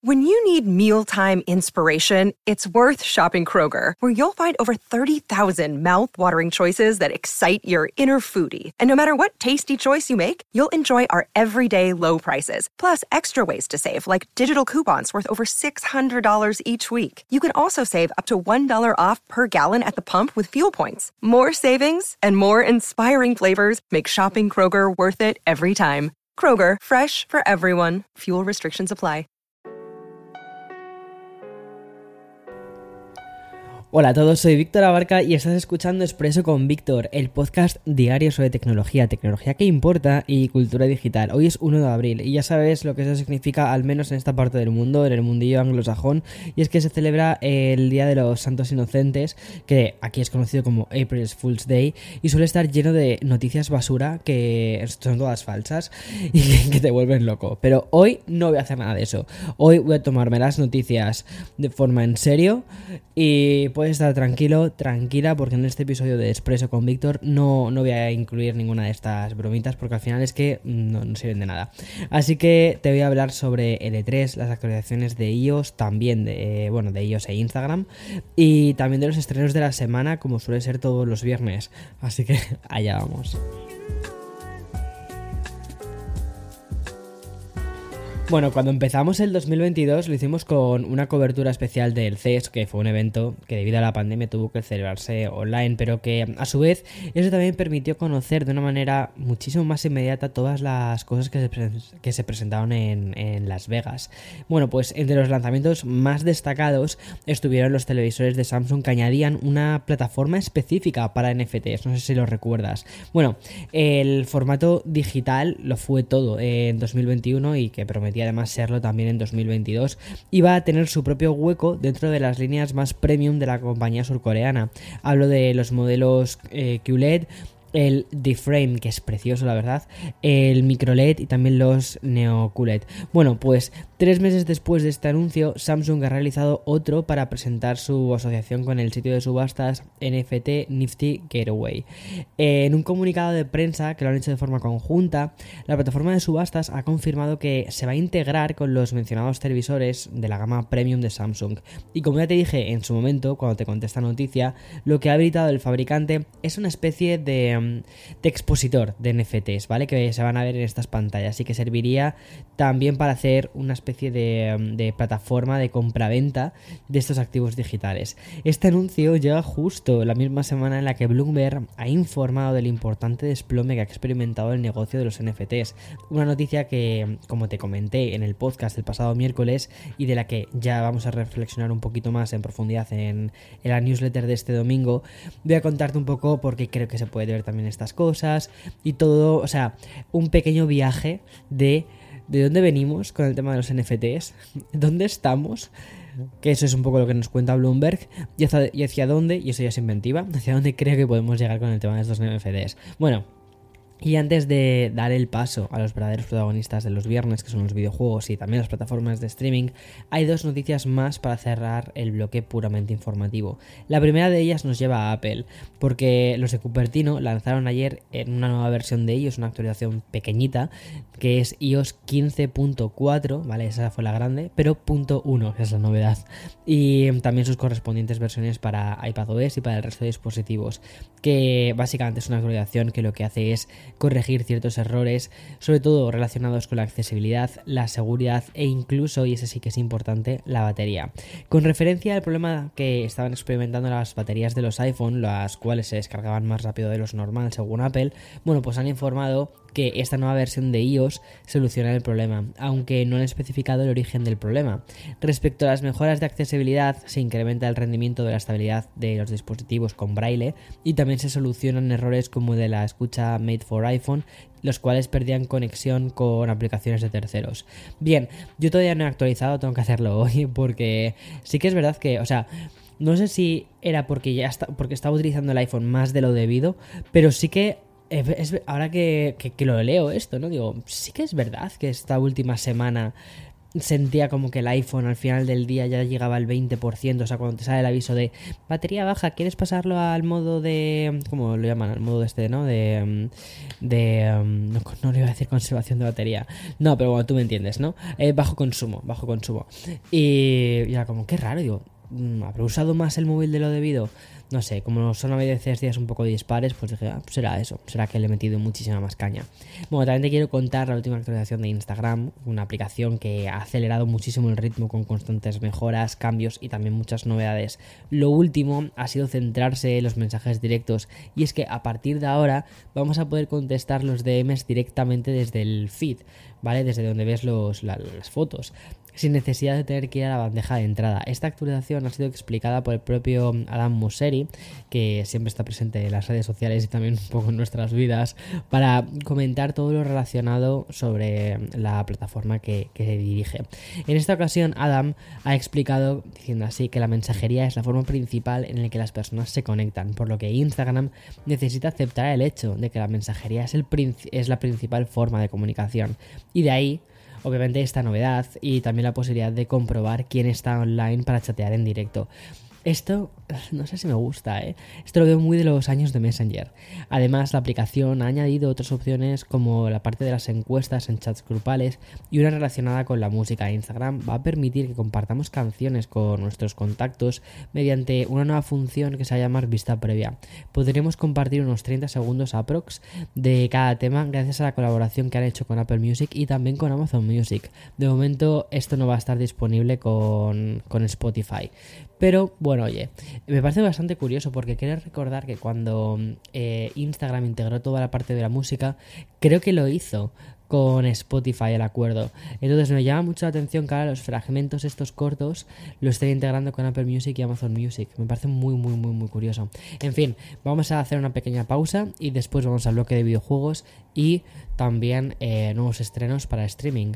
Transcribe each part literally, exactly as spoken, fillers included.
When you need mealtime inspiration, it's worth shopping Kroger, where you'll find over thirty thousand mouth-watering choices that excite your inner foodie. And no matter what tasty choice you make, you'll enjoy our everyday low prices, plus extra ways to save, like digital coupons worth over six hundred dollars each week. You can also save up to one dollar off per gallon at the pump with fuel points. More savings and more inspiring flavors make shopping Kroger worth it every time. Kroger, fresh for everyone. Fuel restrictions apply. Hola a todos, soy Víctor Abarca y estás escuchando Expreso con Víctor, el podcast diario sobre tecnología, tecnología que importa y cultura digital. Hoy es uno de abril y ya sabes lo que eso significa, al menos en esta parte del mundo, en el mundillo anglosajón, y es que se celebra el Día de los Santos Inocentes, que aquí es conocido como April Fool's Day, y suele estar lleno de noticias basura que son todas falsas y que te vuelven loco. Pero hoy no voy a hacer nada de eso. Hoy voy a tomarme las noticias de forma en serio y puedes estar tranquilo, tranquila, porque en este episodio de Expreso con Víctor no, no voy a incluir ninguna de estas bromitas, porque al final es que no, no sirven de nada. Así que te voy a hablar sobre el E tres, las actualizaciones de iOS, también de, bueno, de iOS e Instagram, y también de los estrenos de la semana, como suele ser todos los viernes. Así que allá vamos. Bueno, cuando empezamos el dos mil veintidós lo hicimos con una cobertura especial del C E S, que fue un evento que debido a la pandemia tuvo que celebrarse online, pero que a su vez eso también permitió conocer de una manera muchísimo más inmediata todas las cosas que se, pre- que se presentaron en, en Las Vegas. Bueno, pues entre los lanzamientos más destacados estuvieron los televisores de Samsung, que añadían una plataforma específica para N F Ts, no sé si lo recuerdas. Bueno, el formato digital lo fue todo en dos mil veintiuno y que prometía además serlo también en dos mil veintidós, y va a tener su propio hueco dentro de las líneas más premium de la compañía surcoreana. Hablo de los modelos eh, Q L E D, el D-Frame, que es precioso la verdad, el Micro L E D y también los Neo Q L E D. Bueno, pues tres meses después de este anuncio, Samsung ha realizado otro para presentar su asociación con el sitio de subastas N F T Nifty Gateway. Eh, en un comunicado de prensa que lo han hecho de forma conjunta, la plataforma de subastas ha confirmado que se va a integrar con los mencionados televisores de la gama premium de Samsung. Y como ya te dije en su momento, cuando te conté esta noticia, lo que ha habilitado el fabricante es una especie de de expositor de N F Ts, ¿vale? Que se van a ver en estas pantallas y que serviría también para hacer una especie de, de plataforma de compraventa de estos activos digitales. Este anuncio llega justo la misma semana en la que Bloomberg ha informado del importante desplome que ha experimentado el negocio de los N F Ts. Una noticia que, como te comenté en el podcast del pasado miércoles y de la que ya vamos a reflexionar un poquito más en profundidad en, en la newsletter de este domingo, voy a contarte un poco porque creo que se puede ver también estas cosas y todo, o sea, un pequeño viaje de de dónde venimos con el tema de los N F Ts, dónde estamos, que eso es un poco lo que nos cuenta Bloomberg, y hacia, y hacia dónde, y eso ya es inventiva, hacia dónde creo que podemos llegar con el tema de estos N F Ts. Bueno, y antes de dar el paso a los verdaderos protagonistas de los viernes, que son los videojuegos y también las plataformas de streaming, hay dos noticias más para cerrar el bloque puramente informativo. La primera de ellas nos lleva a Apple, porque los de Cupertino lanzaron ayer en una nueva versión de iOS, una actualización pequeñita, que es iOS quince punto cuatro, ¿vale? Esa fue la grande, pero punto uno, que es la novedad. Y también sus correspondientes versiones para iPadOS y para el resto de dispositivos, que básicamente es una actualización que lo que hace es corregir ciertos errores, sobre todo relacionados con la accesibilidad, la seguridad e incluso, y ese sí que es importante, la batería. Con referencia al problema que estaban experimentando las baterías de los iPhone, las cuales se descargaban más rápido de los normal según Apple, bueno, pues han informado que esta nueva versión de iOS soluciona el problema, aunque no han especificado el origen del problema. Respecto a las mejoras de accesibilidad, se incrementa el rendimiento de la estabilidad de los dispositivos con braille y también se solucionan errores como de la escucha Made for iPhone, los cuales perdían conexión con aplicaciones de terceros. Bien, yo todavía no he actualizado, tengo que hacerlo hoy, porque sí que es verdad que, o sea, no sé si era porque ya está, porque estaba utilizando el iPhone más de lo debido, pero sí que es, ahora que, que, que lo leo esto, ¿no? Digo, sí que es verdad que esta última semana sentía como que el iPhone al final del día ya llegaba al veinte por ciento, o sea, cuando te sale el aviso de batería baja, ¿quieres pasarlo al modo de... ¿cómo lo llaman? Al modo este, ¿no? De... de no, no le iba a decir conservación de batería. No, pero bueno, tú me entiendes, ¿no? Eh, bajo consumo, bajo consumo. Y ya como, qué raro, digo, ¿habré usado más el móvil de lo debido? No sé, como son a veces días un poco dispares, pues dije, ah, pues será eso, será que le he metido muchísima más caña. Bueno, también te quiero contar la última actualización de Instagram, una aplicación que ha acelerado muchísimo el ritmo con constantes mejoras, cambios y también muchas novedades. Lo último ha sido centrarse en los mensajes directos, y es que a partir de ahora vamos a poder contestar los D Ms directamente desde el feed, ¿vale? Desde donde ves los, la, las fotos, sin necesidad de tener que ir a la bandeja de entrada. Esta actualización ha sido explicada por el propio Adam Mosseri, que siempre está presente en las redes sociales y también un poco en nuestras vidas, para comentar todo lo relacionado sobre la plataforma que, que dirige. En esta ocasión, Adam ha explicado, diciendo así, que la mensajería es la forma principal en la que las personas se conectan, por lo que Instagram necesita aceptar el hecho de que la mensajería es, el princi- es la principal forma de comunicación, y de ahí obviamente esta novedad y también la posibilidad de comprobar quién está online para chatear en directo. Esto no sé si me gusta, ¿eh? Esto lo veo muy de los años de Messenger. Además, la aplicación ha añadido otras opciones como la parte de las encuestas en chats grupales y una relacionada con la música. Instagram va a permitir que compartamos canciones con nuestros contactos mediante una nueva función que se va a llamar vista previa. Podremos compartir unos treinta segundos aprox de cada tema gracias a la colaboración que han hecho con Apple Music y también con Amazon Music. De momento esto no va a estar disponible con, con Spotify. Pero bueno, oye, me parece bastante curioso porque quiero recordar que cuando eh, Instagram integró toda la parte de la música, creo que lo hizo con Spotify el acuerdo. Entonces me llama mucho la atención que ahora los fragmentos estos cortos lo estén integrando con Apple Music y Amazon Music. Me parece muy muy muy muy curioso. En fin, vamos a hacer una pequeña pausa y después vamos al bloque de videojuegos y también eh, nuevos estrenos para streaming.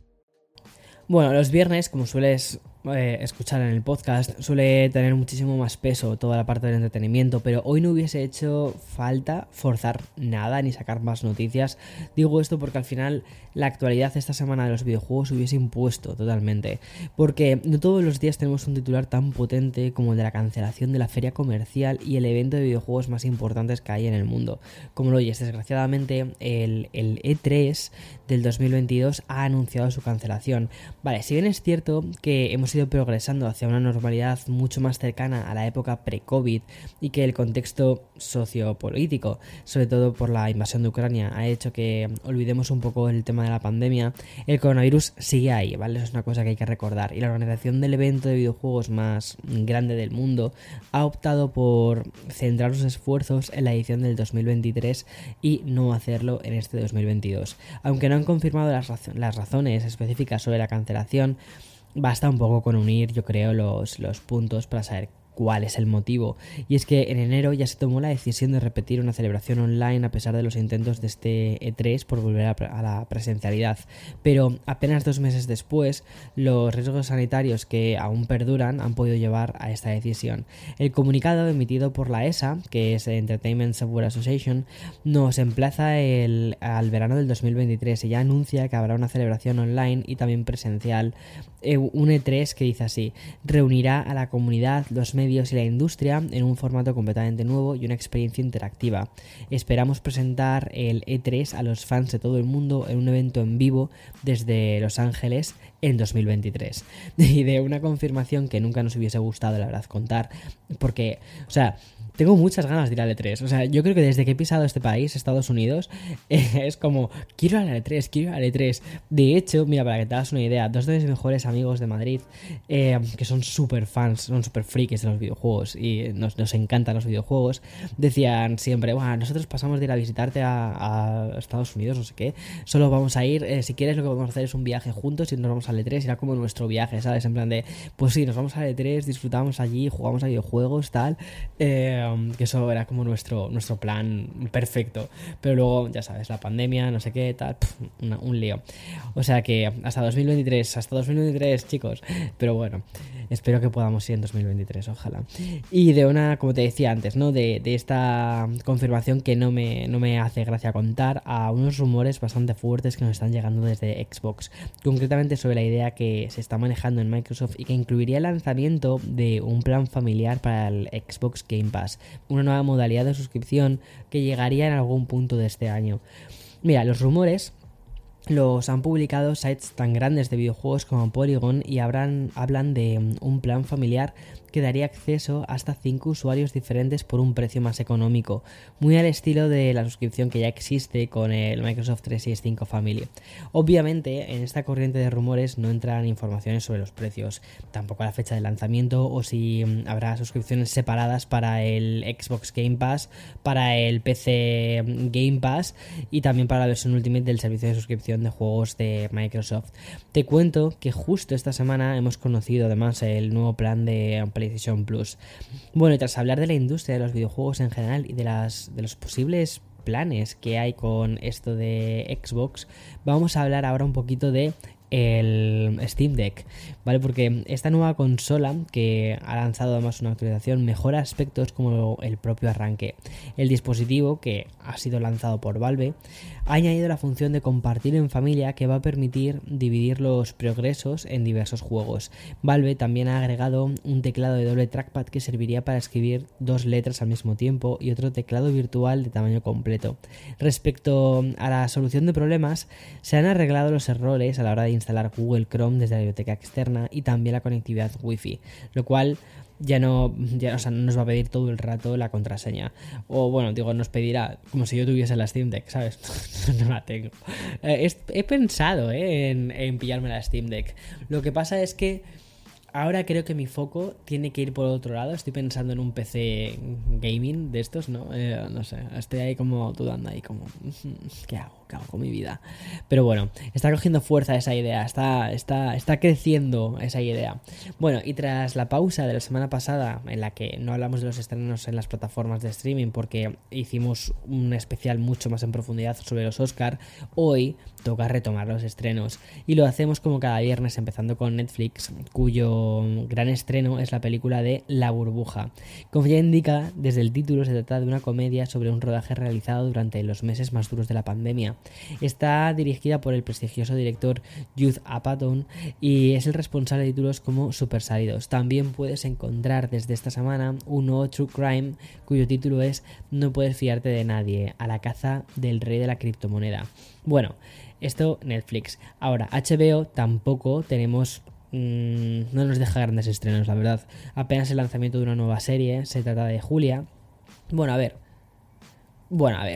Bueno, los viernes, como sueles eh, escuchar en el podcast, suele tener muchísimo más peso toda la parte del entretenimiento, pero hoy no hubiese hecho falta forzar nada ni sacar más noticias. Digo esto porque al final la actualidad esta semana de los videojuegos hubiese impuesto totalmente, porque no todos los días tenemos un titular tan potente como el de la cancelación de la feria comercial y el evento de videojuegos más importantes que hay en el mundo. Como lo oyes, desgraciadamente el, el E tres del dos mil veintidós ha anunciado su cancelación. Vale, si bien es cierto que hemos ido progresando hacia una normalidad mucho más cercana a la época pre-COVID y que el contexto sociopolítico, sobre todo por la invasión de Ucrania, ha hecho que olvidemos un poco el tema de la pandemia, el coronavirus sigue ahí, ¿vale? Eso es una cosa que hay que recordar. Y la organización del evento de videojuegos más grande del mundo ha optado por centrar sus esfuerzos en la edición del dos mil veintitrés y no hacerlo en este dos mil veintidós. Aunque no han confirmado las, raz- las razones específicas sobre la cancelación, basta un poco con unir, yo creo, los, los puntos para saber cuál es el motivo. Y es que en enero ya se tomó la decisión de repetir una celebración online a pesar de los intentos de este E tres por volver a, a la presencialidad. Pero apenas dos meses después, los riesgos sanitarios que aún perduran han podido llevar a esta decisión. El comunicado emitido por la E S A, que es Entertainment Software Association, nos emplaza el, al verano del dos mil veintitrés y ya anuncia que habrá una celebración online y también presencial. Eh, un E tres que dice así: reunirá a la comunidad, los medios y la industria en un formato completamente nuevo y una experiencia interactiva. Esperamos presentar el E tres a los fans de todo el mundo en un evento en vivo desde Los Ángeles en dos mil veintitrés. Y de una confirmación que nunca nos hubiese gustado, la verdad, contar, porque, o sea, tengo muchas ganas de ir al E tres. O sea, yo creo que desde que he pisado este país, Estados Unidos, eh, es como, quiero ir al E tres, quiero ir al E tres. De hecho, mira, para que te hagas una idea, dos de mis mejores amigos de Madrid, eh, que son súper fans, son súper frikis de los videojuegos y nos, nos encantan los videojuegos, decían siempre, bueno, nosotros pasamos de ir a visitarte a, a Estados Unidos, no sé qué, solo vamos a ir, eh, si quieres lo que vamos a hacer es un viaje juntos y nos vamos al E tres, era como nuestro viaje, ¿sabes? En plan de, pues sí, nos vamos al E tres, disfrutamos allí, jugamos a videojuegos, tal, eh, que eso era como nuestro, nuestro plan perfecto. Pero luego, ya sabes, la pandemia, no sé qué, tal, pf, una, un lío. O sea que hasta dos mil veintitrés, hasta dos mil veintitrés, chicos. Pero bueno, Espero que podamos ir en dos mil veintitrés, ojalá. Y de una, como te decía antes, ¿no? De, de esta confirmación que no me, no me hace gracia contar, a unos rumores bastante fuertes que nos están llegando desde Xbox. Concretamente sobre la idea que se está manejando en Microsoft y que incluiría el lanzamiento de un plan familiar para el Xbox Game Pass, una nueva modalidad de suscripción que llegaría en algún punto de este año. Mira, los rumores los han publicado sites tan grandes de videojuegos como Polygon y habrán, hablan de un plan familiar que daría acceso hasta cinco usuarios diferentes por un precio más económico, muy al estilo de la suscripción que ya existe con el Microsoft trescientos sesenta y cinco Family. Obviamente, en esta corriente de rumores no entran informaciones sobre los precios, tampoco la fecha de lanzamiento o si habrá suscripciones separadas para el Xbox Game Pass, para el P C Game Pass y también para la versión Ultimate del servicio de suscripción de juegos de Microsoft. Te cuento que justo esta semana hemos conocido además el nuevo plan de PlayStation Plus. Bueno, y tras hablar de la industria de los videojuegos en general y de las de los posibles planes que hay con esto de Xbox, vamos a hablar ahora un poquito de el Steam Deck, ¿vale? Porque esta nueva consola que ha lanzado además una actualización mejora aspectos como el propio arranque. El dispositivo, que ha sido lanzado por Valve, ha añadido la función de compartir en familia que va a permitir dividir los progresos en diversos juegos. Valve también ha agregado un teclado de doble trackpad que serviría para escribir dos letras al mismo tiempo y otro teclado virtual de tamaño completo. Respecto a la solución de problemas, se han arreglado los errores a la hora de instalar Google Chrome desde la biblioteca externa y también la conectividad Wi-Fi, lo cual ya no, ya, o sea, no nos va a pedir todo el rato la contraseña. O bueno, digo, nos pedirá como si yo tuviese la Steam Deck, ¿sabes? No la tengo. Eh, he, he pensado eh, en, en pillarme la Steam Deck. Lo que pasa es que ahora creo que mi foco tiene que ir por otro lado. Estoy pensando en un P C gaming de estos, ¿no? Eh, no sé, estoy ahí como dudando ahí como ¿qué hago? ¿Qué hago con mi vida? Pero bueno, está cogiendo fuerza esa idea, está, está, está creciendo esa idea. Bueno, y tras la pausa de la semana pasada en la que no hablamos de los estrenos en las plataformas de streaming porque hicimos un especial mucho más en profundidad sobre los Oscar, hoy toca retomar los estrenos y lo hacemos como cada viernes empezando con Netflix, cuyo gran estreno es la película de La Burbuja. Como ya indica, desde el título se trata de una comedia sobre un rodaje realizado durante los meses más duros de la pandemia. Está dirigida por el prestigioso director Judd Apatow y es el responsable de títulos como Super Salidos. También puedes encontrar desde esta semana un nuevo True Crime cuyo título es No puedes fiarte de nadie, a la caza del rey de la criptomoneda. Bueno, esto Netflix. Ahora, H B O tampoco tenemos... Mmm, no nos deja grandes estrenos, la verdad. Apenas el lanzamiento de una nueva serie, se trata de Julia. Bueno, a ver. Bueno, a ver.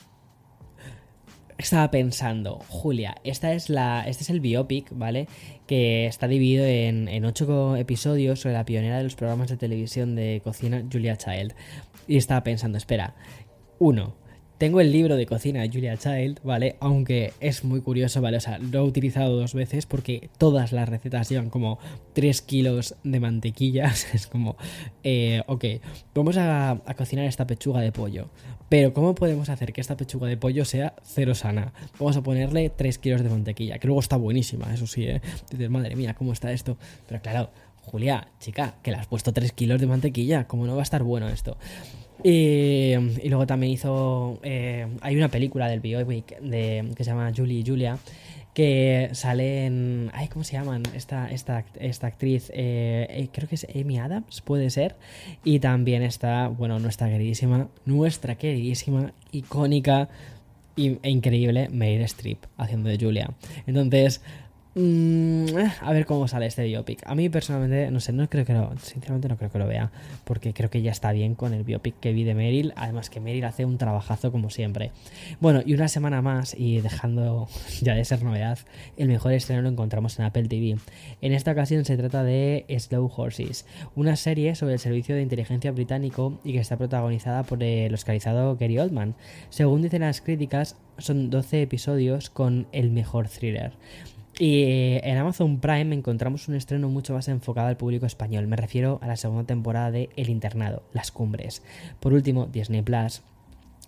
Estaba pensando, Julia, esta es la, este es el biopic, ¿vale? Que está dividido en, en ocho episodios sobre la pionera de los programas de televisión de cocina, Julia Child. Y estaba pensando, espera, uno, tengo el libro de cocina de Julia Child, ¿vale? Aunque es muy curioso, ¿vale? O sea, lo he utilizado dos veces porque todas las recetas llevan como tres kilos de mantequilla. Es como, eh, ok, vamos a, a cocinar esta pechuga de pollo. Pero ¿cómo podemos hacer que esta pechuga de pollo sea cero sana? Vamos a ponerle tres kilos de mantequilla, que luego está buenísima, eso sí, ¿eh? Dices, madre mía, ¿cómo está esto? Pero claro, Julia, chica, que le has puesto tres kilos de mantequilla, ¿cómo no va a estar bueno esto? Y, y luego también hizo... Eh, hay una película del biopic de, que se llama Julie y Julia, que sale en... Ay, ¿cómo se llaman? Esta, esta, esta actriz, eh, creo que es Amy Adams, puede ser. Y también está, bueno, nuestra queridísima, nuestra queridísima, icónica e increíble Meryl Streep haciendo de Julia. Entonces... Mm, a ver cómo sale este biopic. A mí personalmente, no sé, no creo que lo, sinceramente no creo que lo vea, porque creo que ya está bien con el biopic que vi de Meryl. Además que Meryl hace un trabajazo como siempre. Bueno, y una semana más, y dejando ya de ser novedad, el mejor estreno lo encontramos en Apple T V. En esta ocasión se trata de Slow Horses, una serie sobre el servicio de inteligencia británico y que está protagonizada por el oscarizado Gary Oldman. Según dicen las críticas, son doce episodios con el mejor thriller. Y en Amazon Prime encontramos un estreno mucho más enfocado al público español. Me refiero a la segunda temporada de El Internado, Las Cumbres. Por último, Disney Plus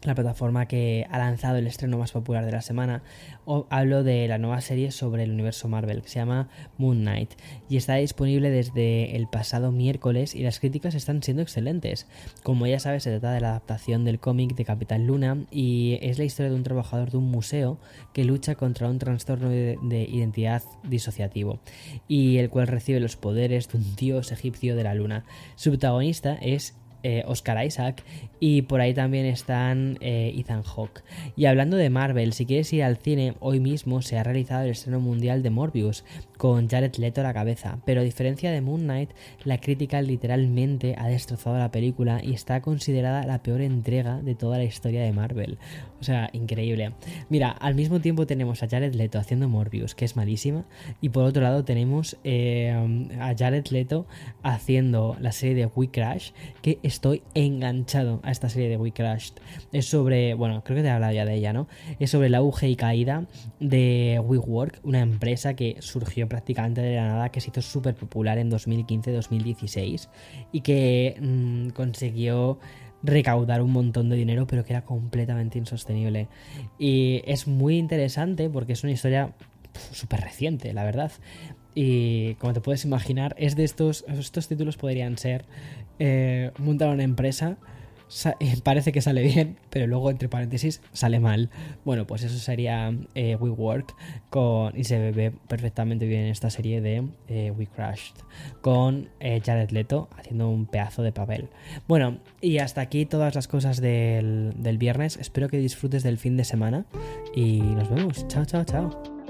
la plataforma que ha lanzado el estreno más popular de la semana. O hablo de la nueva serie sobre el universo Marvel que se llama Moon Knight y está disponible desde el pasado miércoles y las críticas están siendo excelentes. Como ya sabes, se trata de la adaptación del cómic de Capitán Luna y es la historia de un trabajador de un museo que lucha contra un trastorno de, de identidad disociativo y el cual recibe los poderes de un dios egipcio de la luna. Su protagonista es Eh, Oscar Isaac y por ahí también están eh, Ethan Hawke. Y hablando de Marvel, si quieres ir al cine, hoy mismo se ha realizado el estreno mundial de Morbius con Jared Leto a la cabeza, pero a diferencia de Moon Knight, la crítica literalmente ha destrozado la película y está considerada la peor entrega de toda la historia de Marvel. O sea, increíble. Mira, al mismo tiempo tenemos a Jared Leto haciendo Morbius, que es malísima, y por otro lado tenemos eh, a Jared Leto haciendo la serie de We Crash, que estoy enganchado a esta serie de We Crashed. Es sobre, bueno, creo que te he hablado ya de ella, ¿no? Es sobre el auge y caída de WeWork, una empresa que surgió prácticamente de la nada, que se hizo súper popular en dos mil quince dos mil dieciséis y que mmm, consiguió recaudar un montón de dinero, pero que era completamente insostenible. Y es muy interesante porque es una historia súper reciente, la verdad. Y como te puedes imaginar, es de estos, estos títulos podrían ser eh, montar una empresa, sa- parece que sale bien, pero luego entre paréntesis sale mal. Bueno, pues eso sería eh, WeWork con, y se ve perfectamente bien en esta serie de eh, We Crashed con eh, Jared Leto haciendo un pedazo de papel. Bueno, y hasta aquí todas las cosas del, del viernes. Espero que disfrutes del fin de semana y nos vemos. Chao, chao, chao.